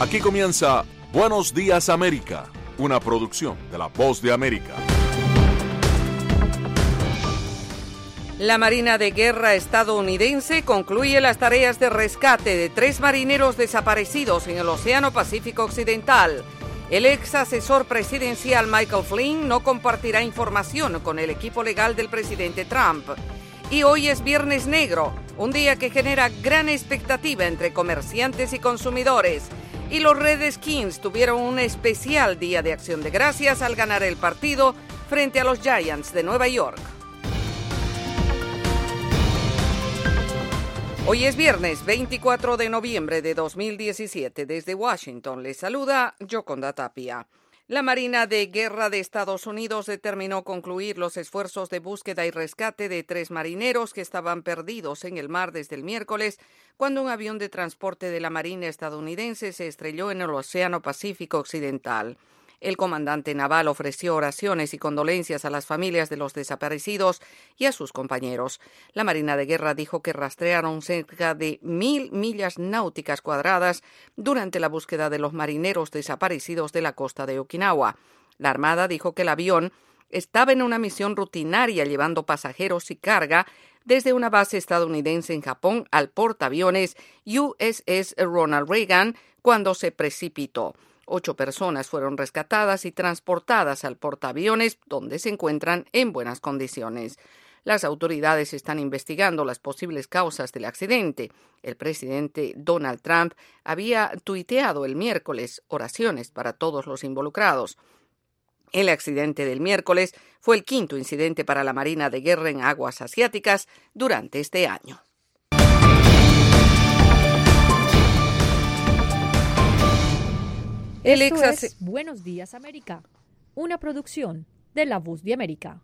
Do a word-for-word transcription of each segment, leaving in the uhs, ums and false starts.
Aquí comienza Buenos Días América, una producción de La Voz de América. La Marina de Guerra estadounidense concluye las tareas de rescate de tres marineros desaparecidos en el Océano Pacífico Occidental. El ex asesor presidencial Michael Flynn no compartirá información con el equipo legal del presidente Trump. Y hoy es Viernes Negro, un día que genera gran expectativa entre comerciantes y consumidores. Y los Redskins tuvieron un especial día de acción de gracias al ganar el partido frente a los Giants de Nueva York. Hoy es viernes veinticuatro de noviembre de dos mil diecisiete. Desde Washington les saluda Yoconda Tapia. La Marina de Guerra de Estados Unidos determinó concluir los esfuerzos de búsqueda y rescate de tres marineros que estaban perdidos en el mar desde el miércoles, cuando un avión de transporte de la Marina estadounidense se estrelló en el Océano Pacífico Occidental. El comandante naval ofreció oraciones y condolencias a las familias de los desaparecidos y a sus compañeros. La Marina de Guerra dijo que rastrearon cerca de mil millas náuticas cuadradas durante la búsqueda de los marineros desaparecidos de la costa de Okinawa. La Armada dijo que el avión estaba en una misión rutinaria llevando pasajeros y carga desde una base estadounidense en Japón al portaaviones U S S Ronald Reagan cuando se precipitó. Ocho personas fueron rescatadas y transportadas al portaaviones, donde se encuentran en buenas condiciones. Las autoridades están investigando las posibles causas del accidente. El presidente Donald Trump había tuiteado el miércoles oraciones para todos los involucrados. El accidente del miércoles fue el quinto incidente para la Marina de Guerra en aguas asiáticas durante este año. El Esto ex es Buenos Días América, una producción de La Voz de América.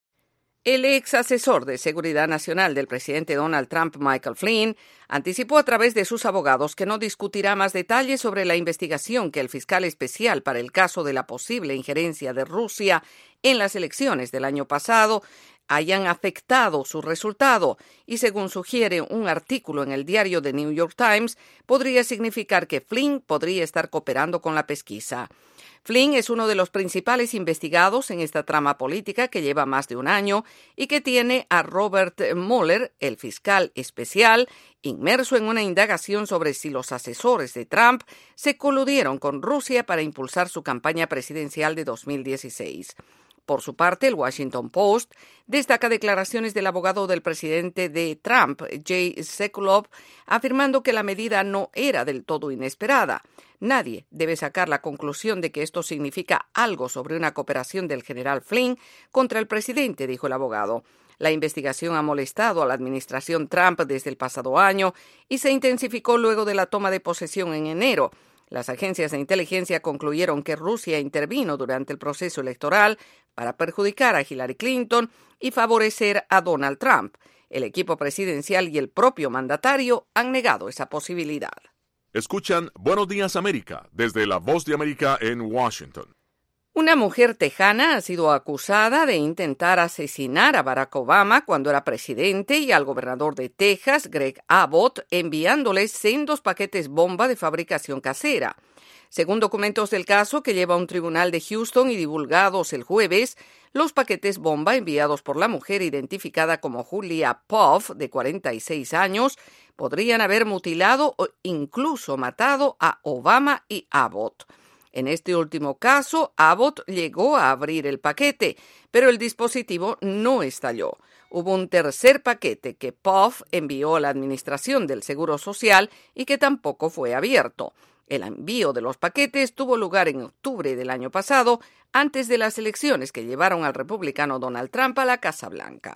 El ex asesor de Seguridad Nacional del presidente Donald Trump, Michael Flynn, anticipó a través de sus abogados que no discutirá más detalles sobre la investigación que el fiscal especial para el caso de la posible injerencia de Rusia en las elecciones del año pasado hayan afectado su resultado, y según sugiere un artículo en el diario The New York Times, podría significar que Flynn podría estar cooperando con la pesquisa. Flynn es uno de los principales investigados en esta trama política que lleva más de un año y que tiene a Robert Mueller, el fiscal especial, inmerso en una indagación sobre si los asesores de Trump se coludieron con Rusia para impulsar su campaña presidencial de dos mil dieciséis. Por su parte, el Washington Post destaca declaraciones del abogado del presidente de Trump, Jay Sekulow, afirmando que la medida no era del todo inesperada. Nadie debe sacar la conclusión de que esto significa algo sobre una cooperación del general Flynn contra el presidente, dijo el abogado. La investigación ha molestado a la administración Trump desde el pasado año y se intensificó luego de la toma de posesión en enero. Las agencias de inteligencia concluyeron que Rusia intervino durante el proceso electoral para perjudicar a Hillary Clinton y favorecer a Donald Trump. El equipo presidencial y el propio mandatario han negado esa posibilidad. Escuchan Buenos Días América desde La Voz de América en Washington. Una mujer tejana ha sido acusada de intentar asesinar a Barack Obama cuando era presidente y al gobernador de Texas, Greg Abbott, enviándoles sendos paquetes bomba de fabricación casera. Según documentos del caso que lleva un tribunal de Houston y divulgados el jueves, los paquetes bomba enviados por la mujer identificada como Julia Puff, de cuarenta y seis años, podrían haber mutilado o incluso matado a Obama y Abbott. En este último caso, Abbott llegó a abrir el paquete, pero el dispositivo no estalló. Hubo un tercer paquete que Puff envió a la Administración del Seguro Social y que tampoco fue abierto. El envío de los paquetes tuvo lugar en octubre del año pasado, antes de las elecciones que llevaron al republicano Donald Trump a la Casa Blanca.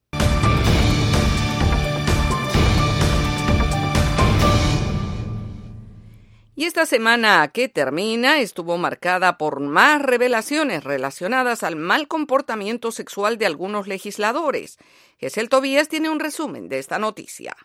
Y esta semana que termina estuvo marcada por más revelaciones relacionadas al mal comportamiento sexual de algunos legisladores. Gesell Tobías tiene un resumen de esta noticia.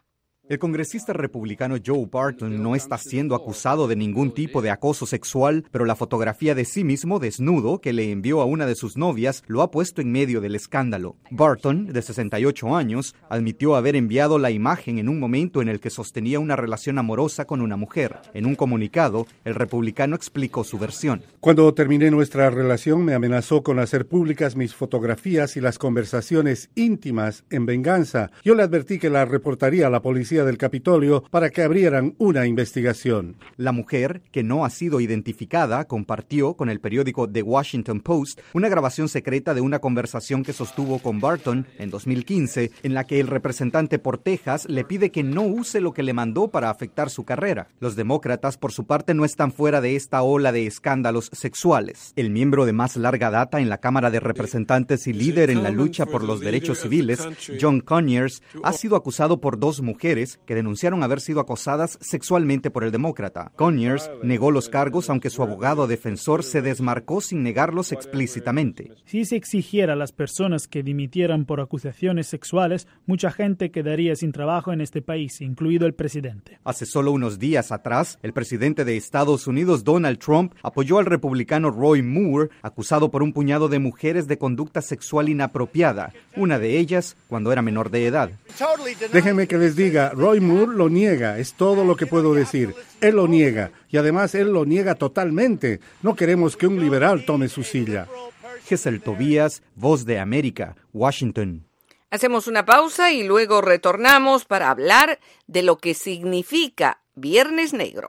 El congresista republicano Joe Barton no está siendo acusado de ningún tipo de acoso sexual, pero la fotografía de sí mismo desnudo que le envió a una de sus novias lo ha puesto en medio del escándalo. Barton, de sesenta y ocho años, admitió haber enviado la imagen en un momento en el que sostenía una relación amorosa con una mujer. En un comunicado, el republicano explicó su versión. Cuando terminé nuestra relación, me amenazó con hacer públicas mis fotografías y las conversaciones íntimas en venganza. Yo le advertí que la reportaría a la policía del Capitolio para que abrieran una investigación. La mujer, que no ha sido identificada, compartió con el periódico The Washington Post una grabación secreta de una conversación que sostuvo con Barton en dos mil quince, en la que el representante por Texas le pide que no use lo que le mandó para afectar su carrera. Los demócratas, por su parte, no están fuera de esta ola de escándalos sexuales. El miembro de más larga data en la Cámara de Representantes y líder en la lucha por los derechos civiles, John Conyers, ha sido acusado por dos mujeres que denunciaron haber sido acosadas sexualmente por el demócrata. Conyers negó los cargos, aunque su abogado defensor se desmarcó sin negarlos explícitamente. Si se exigiera a las personas que dimitieran por acusaciones sexuales, mucha gente quedaría sin trabajo en este país, incluido el presidente. Hace solo unos días atrás, el presidente de Estados Unidos, Donald Trump, apoyó al republicano Roy Moore, acusado por un puñado de mujeres de conducta sexual inapropiada, una de ellas cuando era menor de edad. Déjenme que les diga, Roy Moore lo niega, es todo lo que puedo decir. Él lo niega, y además él lo niega totalmente. No queremos que un liberal tome su silla. Gesell Tobías, Voz de América, Washington. Hacemos una pausa y luego retornamos para hablar de lo que significa Viernes Negro.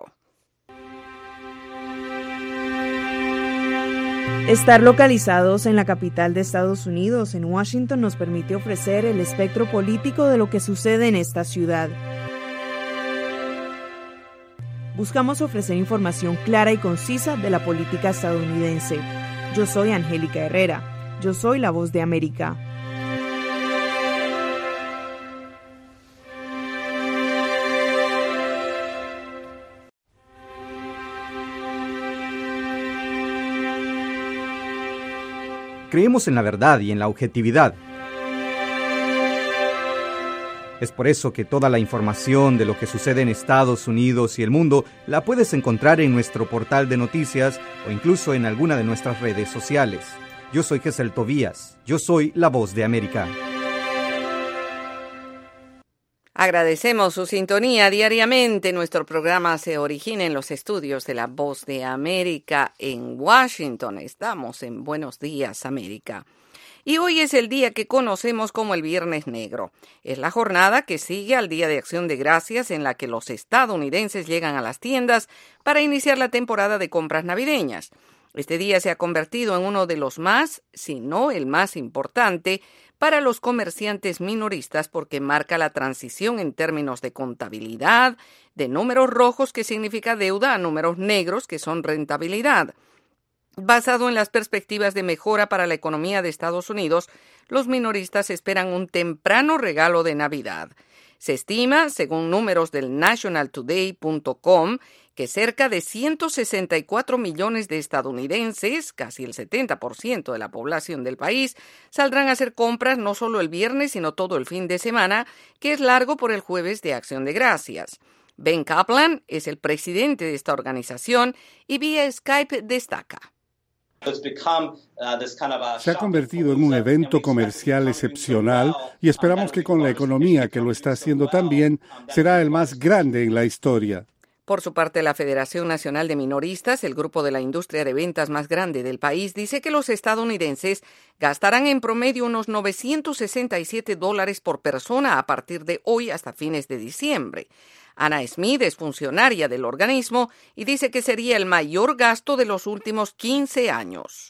Estar localizados en la capital de Estados Unidos, en Washington, nos permite ofrecer el espectro político de lo que sucede en esta ciudad. Buscamos ofrecer información clara y concisa de la política estadounidense. Yo soy Angélica Herrera. Yo soy la Voz de América. Creemos en la verdad y en la objetividad. Es por eso que toda la información de lo que sucede en Estados Unidos y el mundo la puedes encontrar en nuestro portal de noticias o incluso en alguna de nuestras redes sociales. Yo soy Gesell Tobías. Yo soy la Voz de América. Agradecemos su sintonía diariamente. Nuestro programa se origina en los estudios de La Voz de América en Washington. Estamos en Buenos Días, América. Y hoy es el día que conocemos como el Viernes Negro. Es la jornada que sigue al Día de Acción de Gracias, en la que los estadounidenses llegan a las tiendas para iniciar la temporada de compras navideñas. Este día se ha convertido en uno de los más, si no el más importante, para los comerciantes minoristas porque marca la transición en términos de contabilidad, de números rojos, que significa deuda, a números negros, que son rentabilidad. Basado en las perspectivas de mejora para la economía de Estados Unidos, los minoristas esperan un temprano regalo de Navidad. Se estima, según números del national today punto com, que cerca de ciento sesenta y cuatro millones de estadounidenses, casi el setenta por ciento de la población del país, saldrán a hacer compras no solo el viernes, sino todo el fin de semana, que es largo por el jueves de Acción de Gracias. Ben Kaplan es el presidente de esta organización y vía Skype destaca. Se ha convertido en un evento comercial excepcional y esperamos que con la economía que lo está haciendo tan bien, será el más grande en la historia. Por su parte, la Federación Nacional de Minoristas, el grupo de la industria de ventas más grande del país, dice que los estadounidenses gastarán en promedio unos novecientos sesenta y siete dólares por persona a partir de hoy hasta fines de diciembre. Anna Smith es funcionaria del organismo y dice que sería el mayor gasto de los últimos quince años.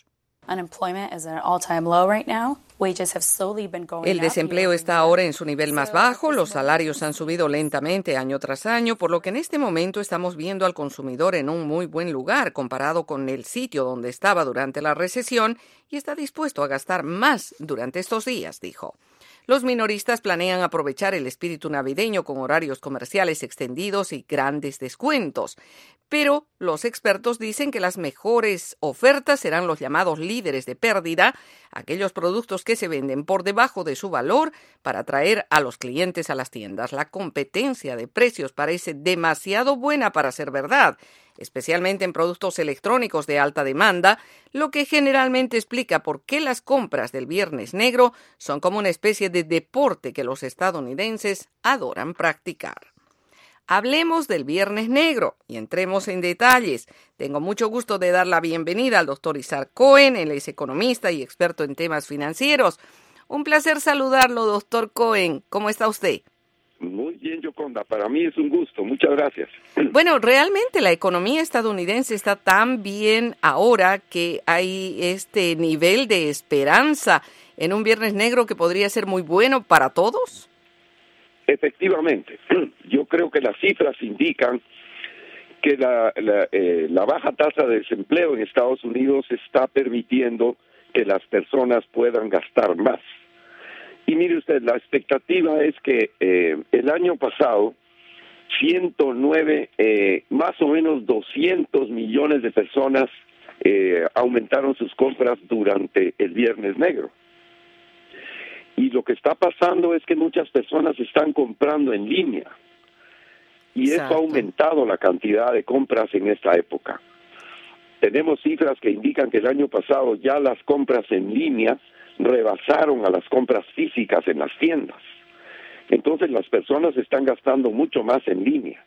El desempleo está ahora en su nivel más bajo, los salarios han subido lentamente año tras año, por lo que en este momento estamos viendo al consumidor en un muy buen lugar comparado con el sitio donde estaba durante la recesión y está dispuesto a gastar más durante estos días, dijo. los minoristas planean aprovechar el espíritu navideño con horarios comerciales extendidos y grandes descuentos. Pero los expertos dicen que las mejores ofertas serán los llamados líderes de pérdida, aquellos productos que se venden por debajo de su valor para atraer a los clientes a las tiendas. La competencia de precios parece demasiado buena para ser verdad, especialmente en productos electrónicos de alta demanda, lo que generalmente explica por qué las compras del Viernes Negro son como una especie de deporte que los estadounidenses adoran practicar. Hablemos del Viernes Negro y entremos en detalles. Tengo mucho gusto de dar la bienvenida al doctor Isaac Cohen. Él es economista y experto en temas financieros. Un placer saludarlo, doctor Cohen. ¿Cómo está usted? Muy bien, Yoconda. Para mí es un gusto. Muchas gracias. Bueno, realmente la economía estadounidense está tan bien ahora que hay este nivel de esperanza en un Viernes Negro que podría ser muy bueno para todos. Efectivamente, yo creo que las cifras indican que la, la, eh, la baja tasa de desempleo en Estados Unidos está permitiendo que las personas puedan gastar más. Y mire usted, la expectativa es que eh, el año pasado, ciento nueve, eh, más o menos doscientos millones de personas eh, aumentaron sus compras durante el Viernes Negro. Y lo que está pasando es que muchas personas están comprando en línea. Y Exacto. Eso ha aumentado la cantidad de compras en esta época. Tenemos cifras que indican que el año pasado ya las compras en línea rebasaron a las compras físicas en las tiendas. Entonces las personas están gastando mucho más en línea.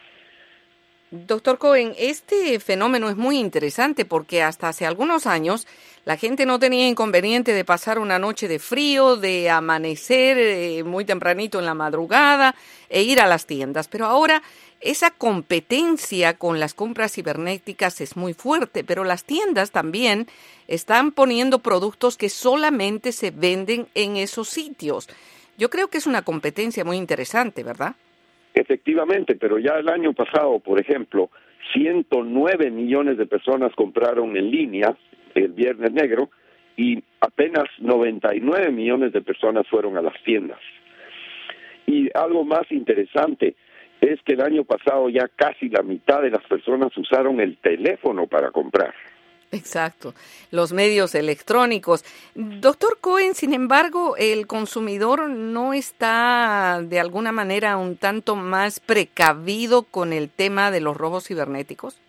Doctor Cohen, este fenómeno es muy interesante porque hasta hace algunos años la gente no tenía inconveniente de pasar una noche de frío, de amanecer eh, muy tempranito en la madrugada e ir a las tiendas. Pero ahora esa competencia con las compras cibernéticas es muy fuerte, pero las tiendas también están poniendo productos que solamente se venden en esos sitios. Yo creo que es una competencia muy interesante, ¿verdad? Efectivamente, pero ya el año pasado, por ejemplo, ciento nueve millones de personas compraron en línea el Viernes Negro y apenas noventa y nueve millones de personas fueron a las tiendas. Y algo más interesante es que el año pasado ya casi la mitad de las personas usaron el teléfono para comprar. Exacto, los medios electrónicos. Doctor Cohen, sin embargo, ¿el consumidor no está de alguna manera un tanto más precavido con el tema de los robos cibernéticos?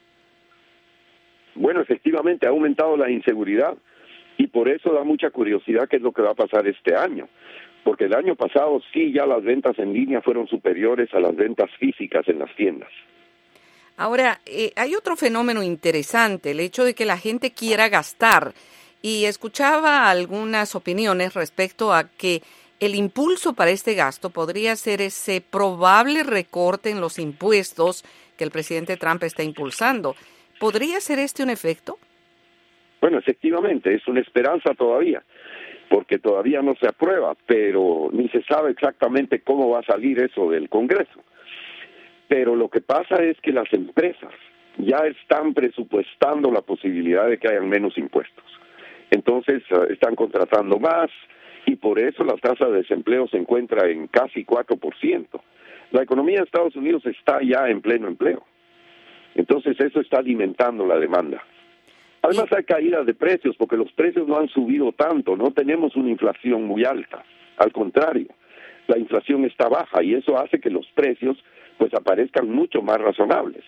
Bueno, efectivamente ha aumentado la inseguridad y por eso da mucha curiosidad qué es lo que va a pasar este año. Porque el año pasado sí ya las ventas en línea fueron superiores a las ventas físicas en las tiendas. Ahora, eh, hay otro fenómeno interesante, el hecho de que la gente quiera gastar. Y escuchaba algunas opiniones respecto a que el impulso para este gasto podría ser ese probable recorte en los impuestos que el presidente Trump está impulsando. ¿Podría ser este un efecto? Bueno, efectivamente, es una esperanza todavía, porque todavía no se aprueba, pero ni se sabe exactamente cómo va a salir eso del Congreso. Pero lo que pasa es que las empresas ya están presupuestando la posibilidad de que hayan menos impuestos. Entonces uh, están contratando más y por eso la tasa de desempleo se encuentra en casi cuatro por ciento. La economía de Estados Unidos está ya en pleno empleo. Entonces eso está alimentando la demanda. Además hay caídas de precios porque los precios no han subido tanto, no tenemos una inflación muy alta. Al contrario, la inflación está baja y eso hace que los precios pues aparezcan mucho más razonables.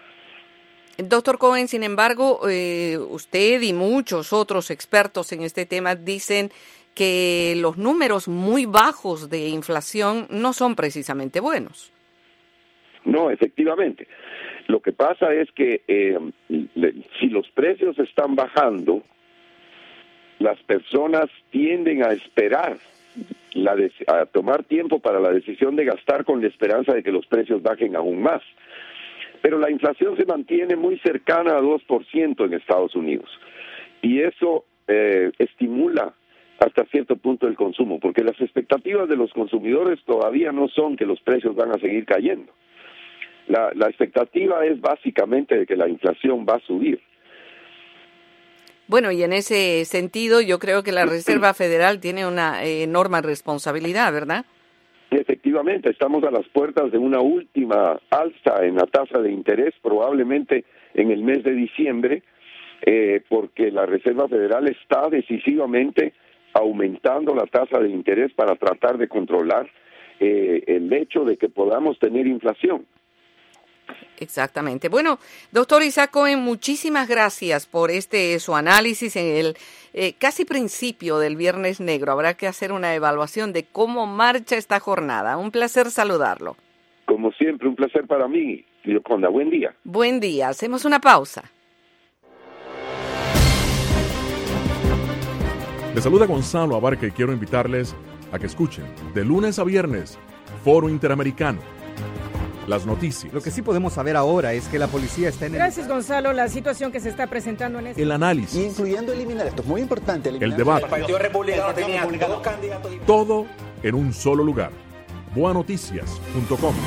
Doctor Cohen, sin embargo, eh, usted y muchos otros expertos en este tema dicen que los números muy bajos de inflación no son precisamente buenos. No, efectivamente. Lo que pasa es que eh, si los precios están bajando, las personas tienden a esperar, la de, a tomar tiempo para la decisión de gastar con la esperanza de que los precios bajen aún más. Pero la inflación se mantiene muy cercana a dos por ciento en Estados Unidos y eso eh, estimula hasta cierto punto el consumo, porque las expectativas de los consumidores todavía no son que los precios van a seguir cayendo. La, la expectativa es básicamente de que la inflación va a subir. Bueno, y en ese sentido yo creo que la Reserva Federal tiene una eh, enorme responsabilidad, ¿verdad? Efectivamente, estamos a las puertas de una última alza en la tasa de interés, probablemente en el mes de diciembre, eh, porque la Reserva Federal está decisivamente aumentando la tasa de interés para tratar de controlar eh, el hecho de que podamos tener inflación. Exactamente. Bueno, doctor Isaac Cohen, muchísimas gracias por este su análisis en el eh, casi principio del Viernes Negro. Habrá que hacer una evaluación de cómo marcha esta jornada. Un placer saludarlo. Como siempre, un placer para mí, Yoconda. Buen día. Buen día. Hacemos una pausa. Les saluda Gonzalo Abarca y quiero invitarles a que escuchen de lunes a viernes Foro Interamericano. Las noticias. Lo que sí podemos saber ahora es que la policía está en el... Gracias, Gonzalo. La situación que se está presentando en este... El análisis. Incluyendo eliminar, esto es muy importante. El debate. El Partido Republicano tenía dos candidatos. Todo en un solo lugar. boa noticias punto com.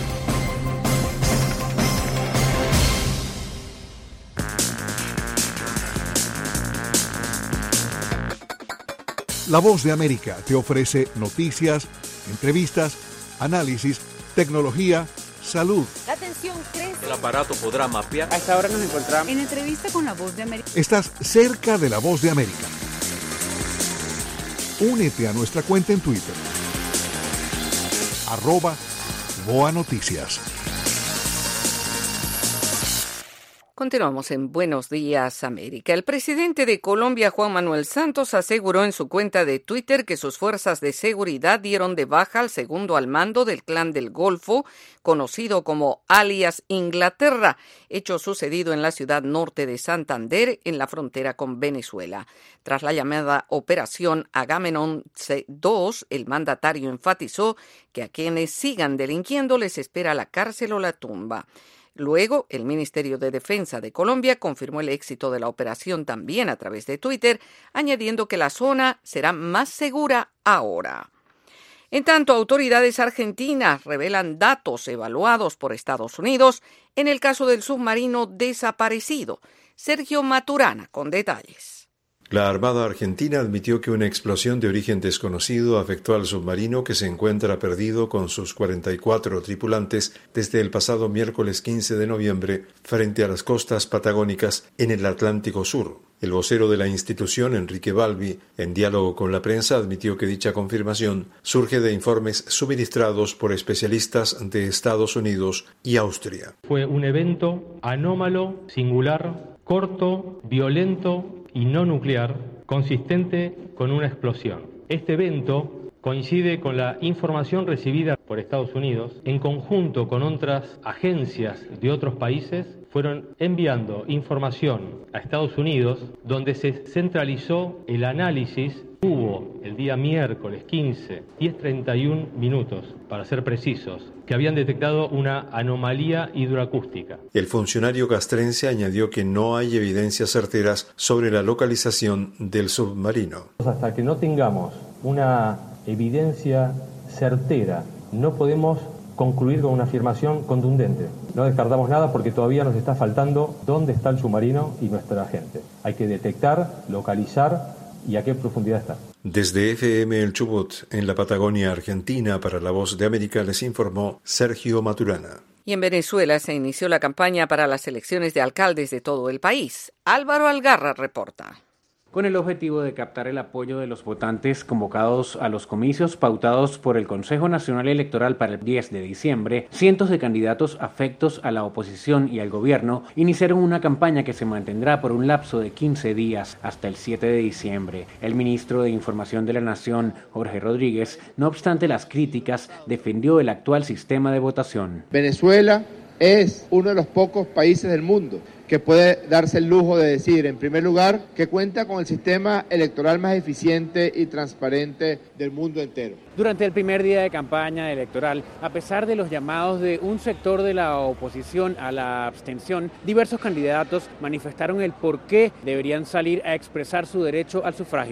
La Voz de América te ofrece noticias, entrevistas, análisis, tecnología, salud. La tensión crece. El aparato podrá mapear. A esta hora nos encontramos En entrevista con La Voz de América. Estás cerca de La Voz de América. Únete a nuestra cuenta en Twitter. Arroba Boa Noticias. Continuamos en Buenos Días, América. El presidente de Colombia, Juan Manuel Santos, aseguró en su cuenta de Twitter que sus fuerzas de seguridad dieron de baja al segundo al mando del Clan del Golfo, conocido como alias Inglaterra, hecho sucedido en la ciudad norte de Santander, en la frontera con Venezuela. Tras la llamada Operación Agamenón dos, el mandatario enfatizó que a quienes sigan delinquiendo les espera la cárcel o la tumba. Luego, el Ministerio de Defensa de Colombia confirmó el éxito de la operación también a través de Twitter, añadiendo que la zona será más segura ahora. En tanto, autoridades argentinas revelan datos evaluados por Estados Unidos en el caso del submarino desaparecido. Sergio Maturana con detalles. La Armada Argentina admitió que una explosión de origen desconocido afectó al submarino que se encuentra perdido con sus cuarenta y cuatro tripulantes desde el pasado miércoles quince de noviembre frente a las costas patagónicas en el Atlántico Sur. El vocero de la institución, Enrique Balbi, en diálogo con la prensa, admitió que dicha confirmación surge de informes suministrados por especialistas de Estados Unidos y Austria. Fue un evento anómalo, singular, corto, violento y no nuclear, consistente con una explosión. Este evento coincide con la información recibida por Estados Unidos, en conjunto con otras agencias de otros países, fueron enviando información a Estados Unidos, donde se centralizó el análisis. Hubo el día miércoles quince, diez treinta y uno minutos, para ser precisos, que habían detectado una anomalía hidroacústica. El funcionario castrense añadió que no hay evidencias certeras sobre la localización del submarino. Hasta que no tengamos una evidencia certera, no podemos concluir con una afirmación contundente. No descartamos nada porque todavía nos está faltando dónde está el submarino y nuestra gente. Hay que detectar, localizar y a qué profundidad está. Desde F M El Chubut, en la Patagonia Argentina, para La Voz de América, les informó Sergio Maturana. Y en Venezuela se inició la campaña para las elecciones de alcaldes de todo el país. Álvaro Algarra reporta. Con el objetivo de captar el apoyo de los votantes convocados a los comicios pautados por el Consejo Nacional Electoral para el diez de diciembre, cientos de candidatos afectos a la oposición y al gobierno iniciaron una campaña que se mantendrá por un lapso de quince días hasta el siete de diciembre. El ministro de Información de la Nación, Jorge Rodríguez, no obstante las críticas, defendió el actual sistema de votación. Venezuela es uno de los pocos países del mundo que puede darse el lujo de decir, en primer lugar, que cuenta con el sistema electoral más eficiente y transparente del mundo entero. Durante el primer día de campaña electoral, a pesar de los llamados de un sector de la oposición a la abstención, diversos candidatos manifestaron el por qué deberían salir a expresar su derecho al sufragio.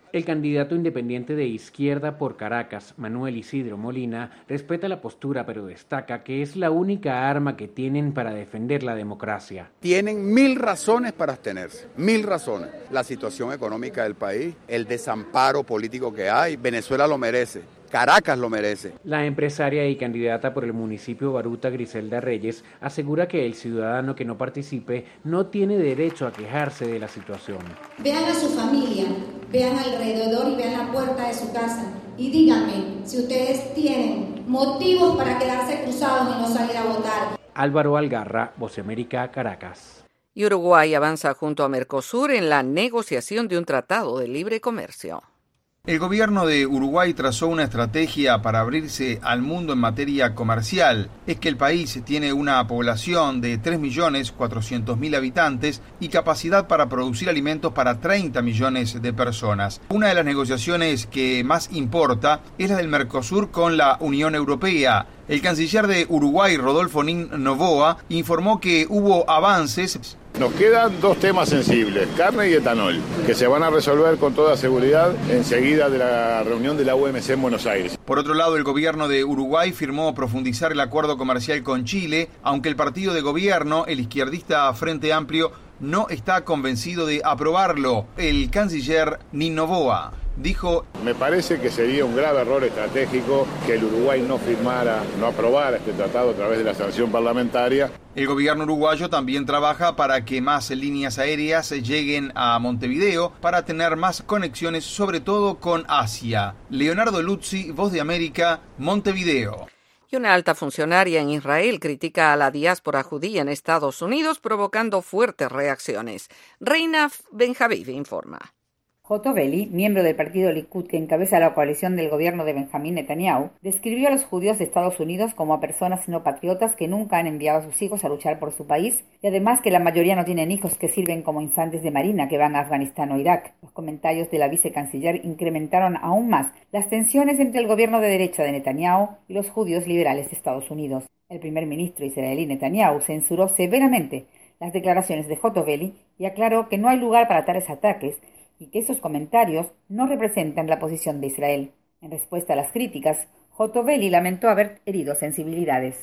El candidato independiente de izquierda por Caracas, Manuel Isidro Molina, respeta la postura pero destaca que es la única arma que tienen para defender la democracia. Tienen mil razones para abstenerse, mil razones. La situación económica del país, el desamparo político que hay, Venezuela lo merece. Caracas lo merece. La empresaria y candidata por el municipio Baruta, Griselda Reyes, asegura que el ciudadano que no participe no tiene derecho a quejarse de la situación. Vean a su familia, vean alrededor y vean la puerta de su casa y díganme si ustedes tienen motivos para quedarse cruzados y no salir a votar. Álvaro Algarra, Voz de América, Caracas. Y Uruguay avanza junto a Mercosur en la negociación de un tratado de libre comercio. El gobierno de Uruguay trazó una estrategia para abrirse al mundo en materia comercial. Es que el país tiene una población de tres millones cuatrocientos mil habitantes y capacidad para producir alimentos para treinta millones de personas. Una de las negociaciones que más importa es la del Mercosur con la Unión Europea. El canciller de Uruguay, Rodolfo Nin Novoa, informó que hubo avances. Nos quedan dos temas sensibles, carne y etanol, que se van a resolver con toda seguridad enseguida de la reunión de la O M C en Buenos Aires. Por otro lado, el gobierno de Uruguay firmó profundizar el acuerdo comercial con Chile, aunque el partido de gobierno, el izquierdista Frente Amplio, no está convencido de aprobarlo. El canciller Nin Novoa dijo: me parece que sería un grave error estratégico que el Uruguay no firmara, no aprobara este tratado a través de la sanción parlamentaria. El gobierno uruguayo también trabaja para que más líneas aéreas lleguen a Montevideo para tener más conexiones, sobre todo con Asia. Leonardo Luzzi, Voz de América, Montevideo. Y una alta funcionaria en Israel critica a la diáspora judía en Estados Unidos, provocando fuertes reacciones. Reina Benjaviv informa. Hotoveli, miembro del partido Likud que encabeza la coalición del gobierno de Benjamín Netanyahu, describió a los judíos de Estados Unidos como a personas no patriotas que nunca han enviado a sus hijos a luchar por su país y además que la mayoría no tienen hijos que sirven como infantes de marina que van a Afganistán o Irak. Los comentarios de la vicecanciller incrementaron aún más las tensiones entre el gobierno de derecha de Netanyahu y los judíos liberales de Estados Unidos. El primer ministro israelí Netanyahu censuró severamente las declaraciones de Hotoveli y aclaró que no hay lugar para tales ataques y que esos comentarios no representan la posición de Israel. En respuesta a las críticas, Hotoveli lamentó haber herido sensibilidades.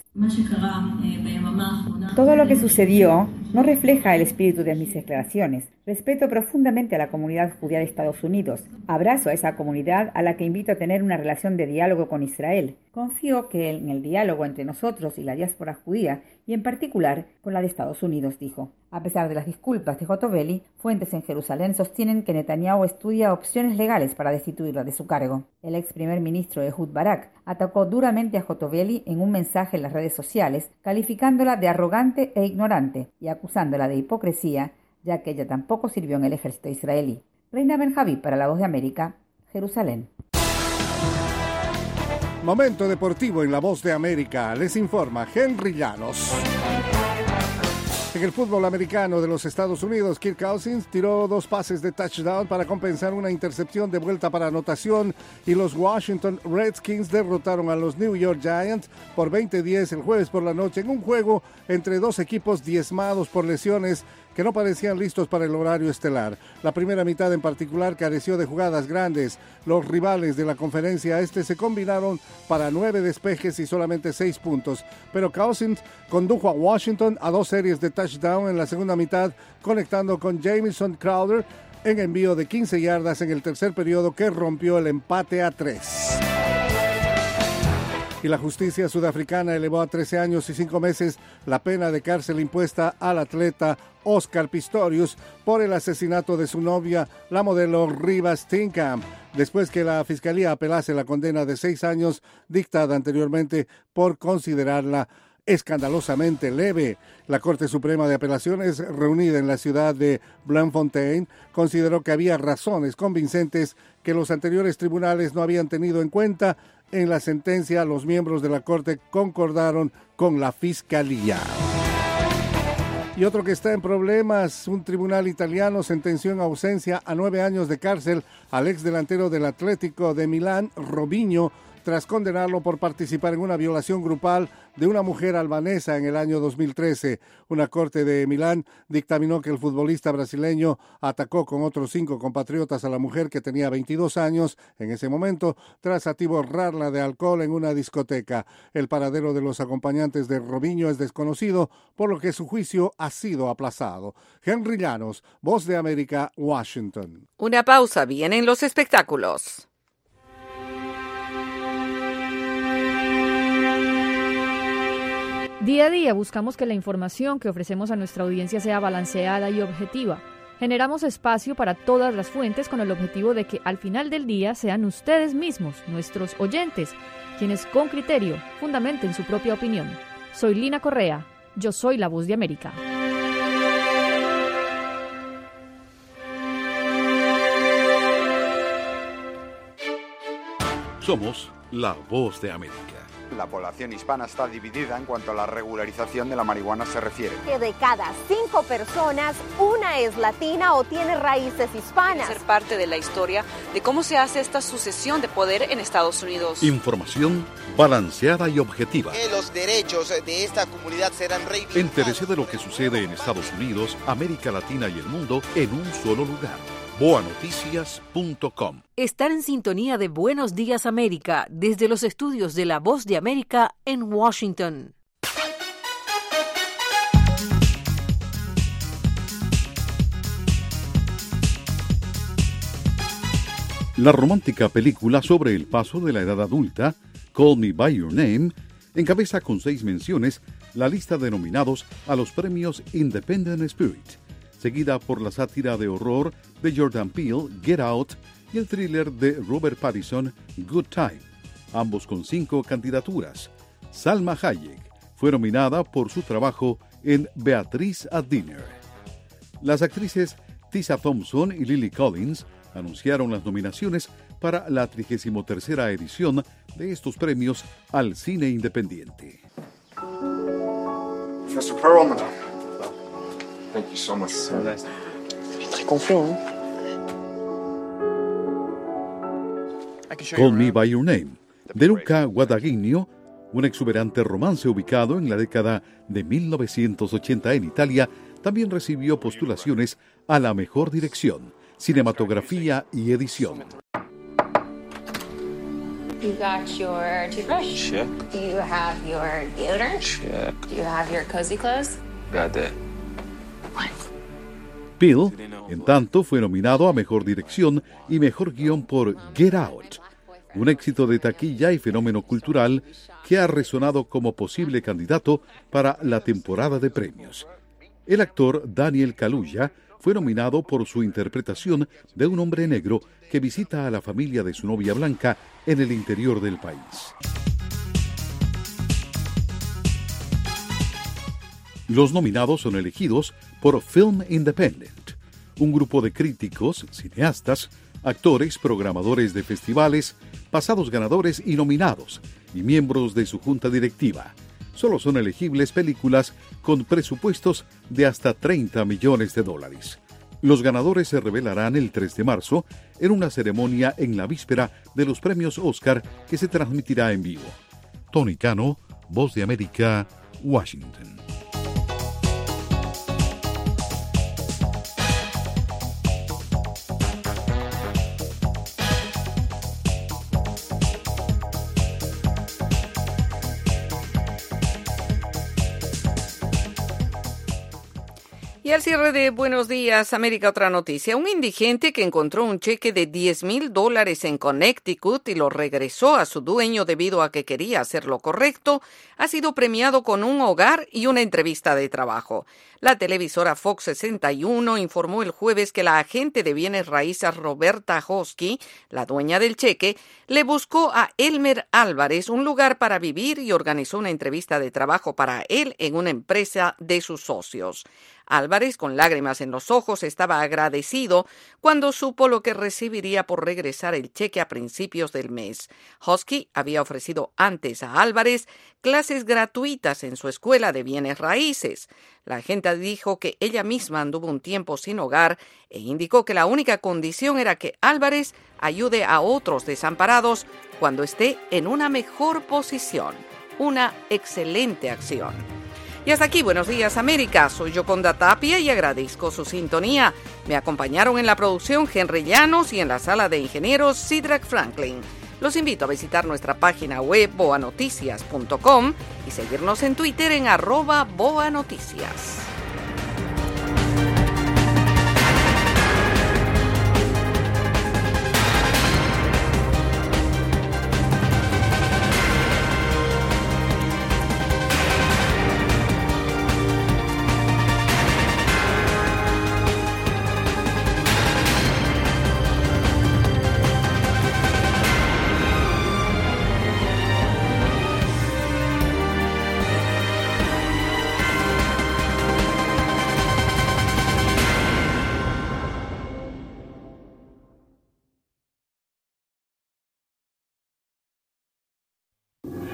Todo lo que sucedió no refleja el espíritu de mis declaraciones. Respeto profundamente a la comunidad judía de Estados Unidos. Abrazo a esa comunidad a la que invito a tener una relación de diálogo con Israel. Confío que en el diálogo entre nosotros y la diáspora judía, y en particular con la de Estados Unidos, dijo. A pesar de las disculpas de Hotoveli, fuentes en Jerusalén sostienen que Netanyahu estudia opciones legales para destituirla de su cargo. El ex primer ministro Ehud Barak atacó duramente a Hotoveli en un mensaje en las redes sociales, calificándola de arrogante e ignorante y acusándola de hipocresía, ya que ella tampoco sirvió en el ejército israelí. Reina Benjaviv para La Voz de América, Jerusalén. Momento deportivo en La Voz de América. Les informa Henry Llanos. En el fútbol americano de los Estados Unidos, Kirk Cousins tiró dos pases de touchdown para compensar una intercepción de vuelta para anotación y los Washington Redskins derrotaron a los New York Giants por veinte a diez el jueves por la noche en un juego entre dos equipos diezmados por lesiones que no parecían listos para el horario estelar. La primera mitad en particular careció de jugadas grandes. Los rivales de la conferencia este se combinaron para nueve despejes y solamente seis puntos. Pero Cousins condujo a Washington a dos series de touchdown en la segunda mitad, conectando con Jamison Crowder en envío de quince yardas en el tercer periodo que rompió el empate a tres. Y la justicia sudafricana elevó a trece años y cinco meses la pena de cárcel impuesta al atleta Oscar Pistorius por el asesinato de su novia, la modelo Riva Steenkamp, después que la fiscalía apelase la condena de seis años dictada anteriormente por considerarla escandalosamente leve. La Corte Suprema de Apelaciones, reunida en la ciudad de Bloemfontein, consideró que había razones convincentes que los anteriores tribunales no habían tenido en cuenta. En la sentencia, los miembros de la Corte concordaron con la Fiscalía. Y otro que está en problemas, un tribunal italiano sentenció en ausencia a nueve años de cárcel al ex delantero del Atlético de Milán, Robinho, tras condenarlo por participar en una violación grupal de una mujer albanesa en el año dos mil trece. Una corte de Milán dictaminó que el futbolista brasileño atacó con otros cinco compatriotas a la mujer, que tenía veintidós años en ese momento, tras atiborrarla de alcohol en una discoteca. El paradero de los acompañantes de Robinho es desconocido, por lo que su juicio ha sido aplazado. Henry Llanos, Voz de América, Washington. Una pausa, vienen los espectáculos. Día a día buscamos que la información que ofrecemos a nuestra audiencia sea balanceada y objetiva. Generamos espacio para todas las fuentes con el objetivo de que al final del día sean ustedes mismos, nuestros oyentes, quienes con criterio fundamenten su propia opinión. Soy Lina Correa, yo soy la Voz de América. Somos la Voz de América. La población hispana está dividida en cuanto a la regularización de la marihuana se refiere. Que de cada cinco personas, una es latina o tiene raíces hispanas. Ser parte de la historia de cómo se hace esta sucesión de poder en Estados Unidos. Información balanceada y objetiva. Que los derechos de esta comunidad serán reivindicados. Entérese de lo que sucede en Estados Unidos, América Latina y el mundo en un solo lugar. boa noticias punto com. Están en sintonía de Buenos Días América desde los estudios de La Voz de América en Washington. La romántica película sobre el paso de la edad adulta, Call Me By Your Name, encabeza con seis menciones la lista de nominados a los premios Independent Spirit, seguida por la sátira de horror de Jordan Peele, Get Out, y el thriller de Robert Pattinson, Good Time, ambos con cinco candidaturas. Salma Hayek fue nominada por su trabajo en Beatriz at Dinner. Las actrices Tessa Thompson y Lily Collins anunciaron las nominaciones para la trigésima tercera edición de estos premios al cine independiente. Professor Perlman. Thank you so much. Très confiant, ¿eh? Call Me By Your Name, de Luca Guadagnino, un exuberante romance ubicado en la década de mil novecientos ochenta en Italia, también recibió postulaciones a la mejor dirección, cinematografía y edición. You got your toothbrush? Check. Do you have your deodorant? Check. Do you have your cozy clothes? Got that. Peele, en tanto, fue nominado a Mejor Dirección y Mejor Guión por Get Out, un éxito de taquilla y fenómeno cultural que ha resonado como posible candidato para la temporada de premios. El actor Daniel Kaluuya fue nominado por su interpretación de un hombre negro que visita a la familia de su novia blanca en el interior del país. Los nominados son elegidos por Film Independent, un grupo de críticos, cineastas, actores, programadores de festivales, pasados ganadores y nominados, y miembros de su junta directiva. Solo son elegibles películas con presupuestos de hasta treinta millones de dólares. Los ganadores se revelarán el tres de marzo en una ceremonia en la víspera de los premios Oscar que se transmitirá en vivo. Tony Cano, Voz de América, Washington. Y al cierre de Buenos Días, América, otra noticia. Un indigente que encontró un cheque de diez mil dólares en Connecticut y lo regresó a su dueño debido a que quería hacer lo correcto, ha sido premiado con un hogar y una entrevista de trabajo. La televisora Fox sesenta y uno informó el jueves que la agente de bienes raíces Roberta Hosky, la dueña del cheque, le buscó a Elmer Álvarez un lugar para vivir y organizó una entrevista de trabajo para él en una empresa de sus socios. Álvarez, con lágrimas en los ojos, estaba agradecido cuando supo lo que recibiría por regresar el cheque a principios del mes. Husky había ofrecido antes a Álvarez clases gratuitas en su escuela de bienes raíces. La agente dijo que ella misma anduvo un tiempo sin hogar e indicó que la única condición era que Álvarez ayude a otros desamparados cuando esté en una mejor posición. Una excelente acción. Y hasta aquí, Buenos Días América. Soy Yoconda Tapia y agradezco su sintonía. Me acompañaron en la producción Henry Llanos y en la sala de ingenieros Sidrak Franklin. Los invito a visitar nuestra página web boa noticias punto com y seguirnos en Twitter en arroba boanoticias.